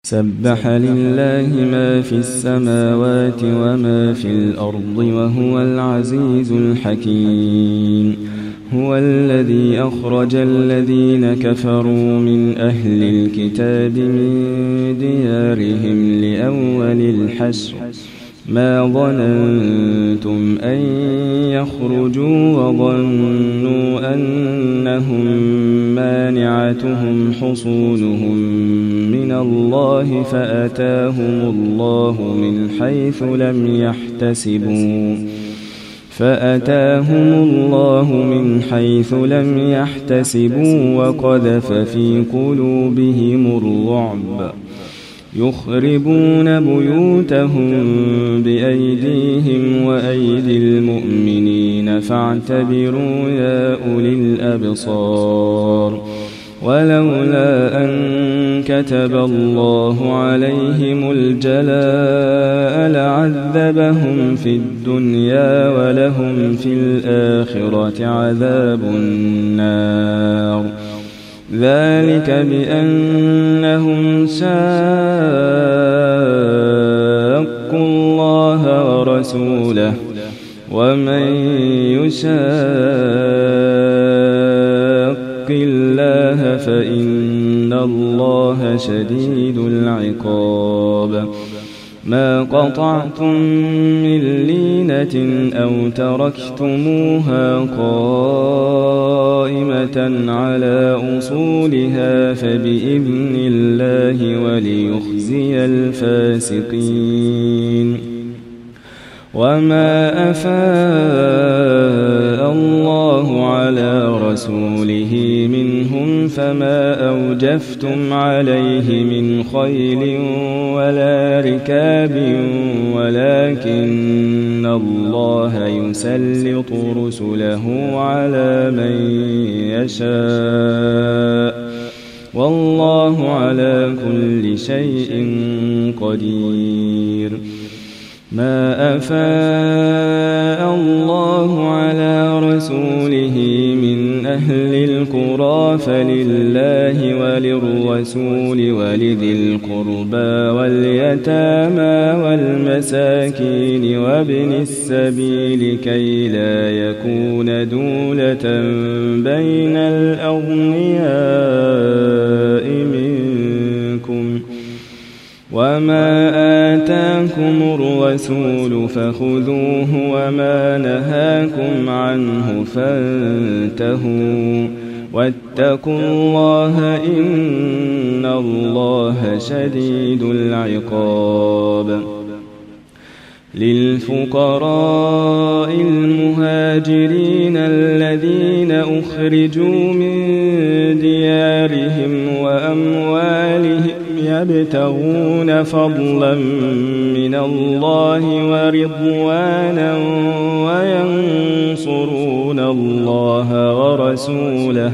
سبح لله ما في السماوات وما في الأرض وهو العزيز الحكيم. هو الذي أخرج الذين كفروا من أهل الكتاب من ديارهم لأول الحشر ما ظننتم أن يخرجوا وظنوا أنهم مانعتهم حصونهم من الله فأتاهم الله من حيث لم يحتسبوا وقذف في قلوبهم الرعب يخربون بيوتهم بأيديهم وأيدي المؤمنين فاعتبروا يا أولي الأبصار. ولولا أن كتب الله عليهم الجلاء لعذبهم في الدنيا ولهم في الآخرة عذاب النار. ذلك بأنهم شاقوا الله ورسوله ومن يشاق الله فإن الله شديد العقاب. ما قطعتم من لينة أو تركتموها قائمة على أصولها فبإذن الله وليخزي الفاسقين. وما أفاء الله على رسوله منهم فما أوجفتم عليه من خيل ولا ركاب ولكن الله يسلط رسله على من يشاء والله على كل شيء قدير. ما أفاء الله على رسوله من أهل القرى فلله وللرسول ولذي القربى واليتامى والمساكين وابن السبيل كي لا يكون دولة بين الأغنياء منكم. وما آتاكم الرسول فخذوه وما نهاكم عنه فانتهوا واتقوا الله إن الله شديد العقاب. للفقراء المهاجرين الذين أخرجوا من ديارهم وأموالهم يبتغون فضلا من الله ورضوانا وينصرون الله ورسوله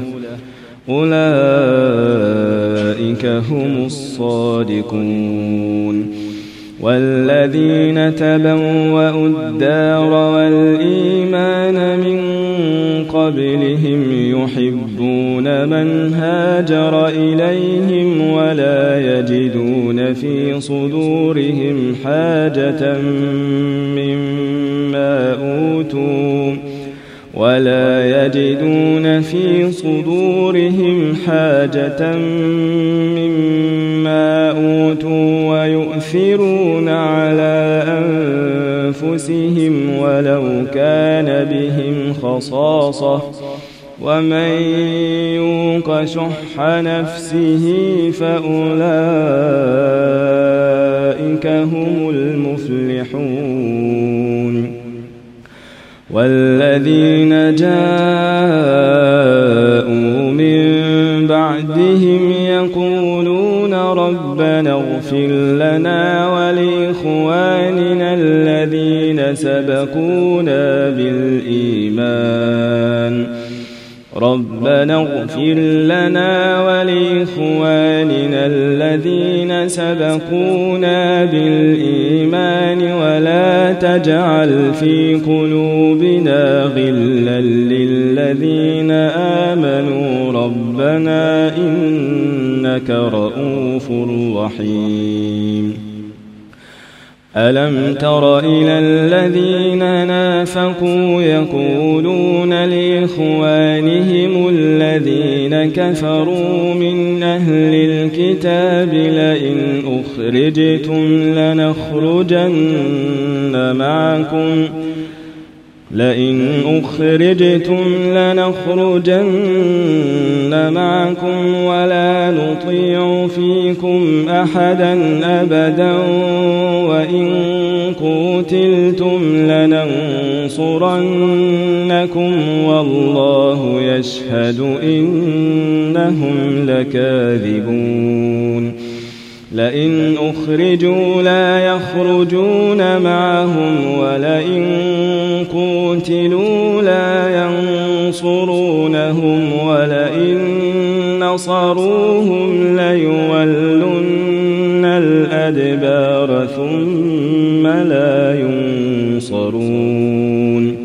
أولئك هم الصادقون. والذين تبوأوا الدار والإيمان من قبلهم يحبون من هاجر إليهم ولا يجدون في صدورهم حاجة مما أوتوا ويؤثرون على أنفسهم ولو كان بهم خصاصة ومن يوق شح نفسه فأولئك هم المفلحون. والذين جاءوا من بعدهم يقولون ربنا اغفر لنا ولإخواننا الذين سبقونا بالإيمان ولا تجعل في قلوبنا غلا للذين آمنوا ربنا إنك إنك رؤوف رحيم. ألم تر إلى الذين نافقوا يقولون لإخوانهم الذين كفروا من أهل الكتاب لئن أخرجتم لنخرجن معكم ولا نطيع فيكم أحدا أبدا وإن قتلتم لننصرنكم والله يشهد إنهم لكاذبون. لئن أخرجوا لا يخرجون معهم ولئن قتلوا لا ينصرونهم ولئن نصروهم ليولن الأدبار ثم لا ينصرون.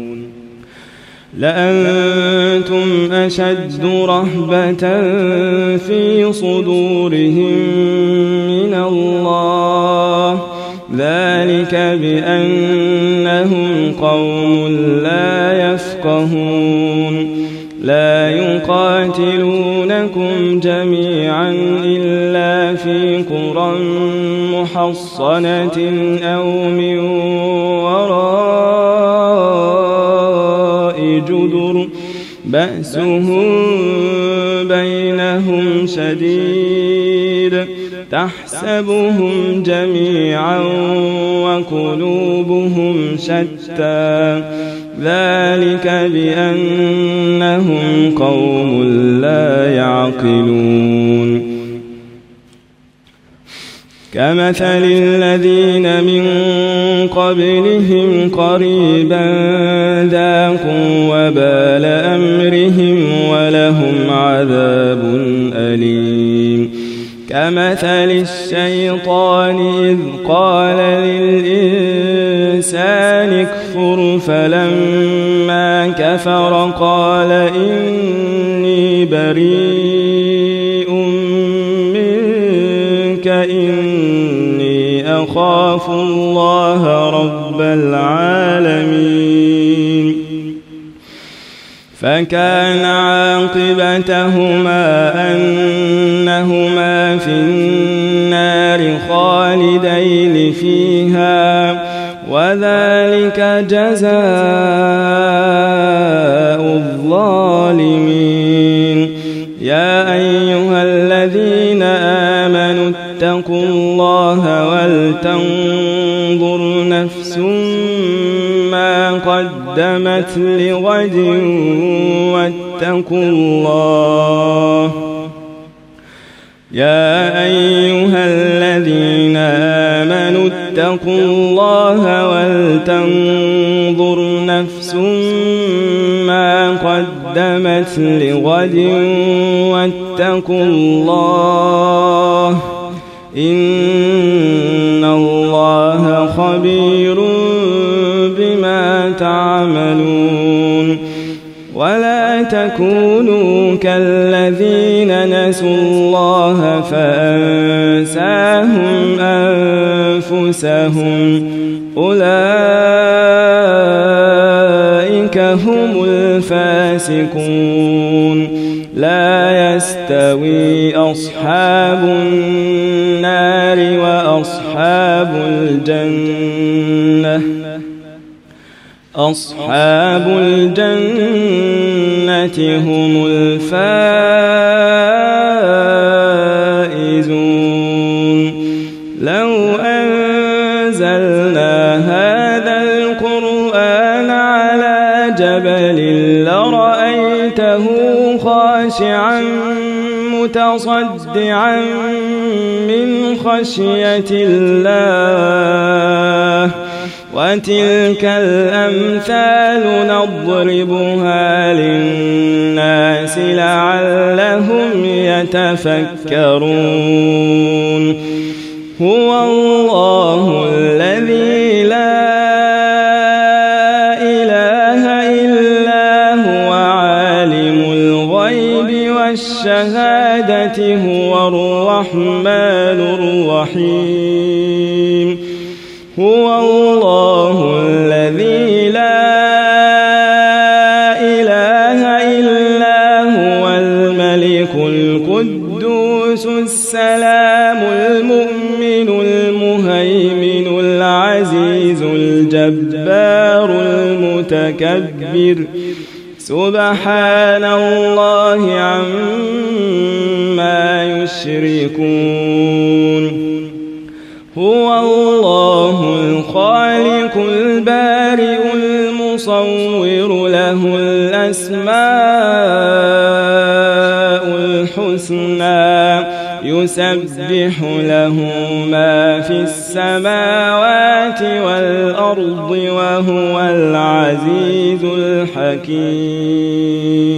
لأنتم أشد رهبة في صدورهم من الله ذلك بأنهم قوم لا يفقهون. لا يقاتلونكم جميعا إلا في قرى محصنة أو من وراء جدر بأسهم بينهم شديد تحسبهم جميعا وقلوبهم شتى ذلك بأنهم قوم لا يعقلون. كمثل الذين من قبلهم قريبا ذاقوا وبال أمرهم ولهم عذاب أليم. كمثل الشيطان إذ قال للإنسان اكفر فلما كفر قال إني بريء منك إني أخاف الله رب العالمين. فكان عاقبتهما أنهما في النار خالدين فيها وذلك جزاء الظالمين. يا أيها الذين آمنوا اتقوا الله ولتنظر نفس ما قدمت لغد واتقوا الله. يا أيها الذين آمنوا اتقوا الله ولتنظر نفس ما قدمت لغد واتقوا الله إن الله خبير بما تعملون. ولا تكونوا كالذين نسوا الله فأنساهم أنفسهم أولئك هم الفاسقون. لا يستوي أصحاب النار وأصحاب الجنة أصحاب الجنة هم الفائزون. لو أنزلنا هذا القرآن على جبل لرأيته خاشعا متصدعا من خشية الله. وتلك الأمثال نضربها للناس لعلهم يتفكرون. هو الله الذي لا إله إلا هو عالم الغيب والشهادة العبادة هو الرحمن الرحيم هو الله الذي لا إله إلا هو الملك القدوس السلام المؤمن المهيمن العزيز الجبار المتكبر سبحان الله عما يشركون هو الله الخالق البارئ المصور له الأسماء الحسنى يسبح له ما في السماوات والأرض وهو العزيز الحكيم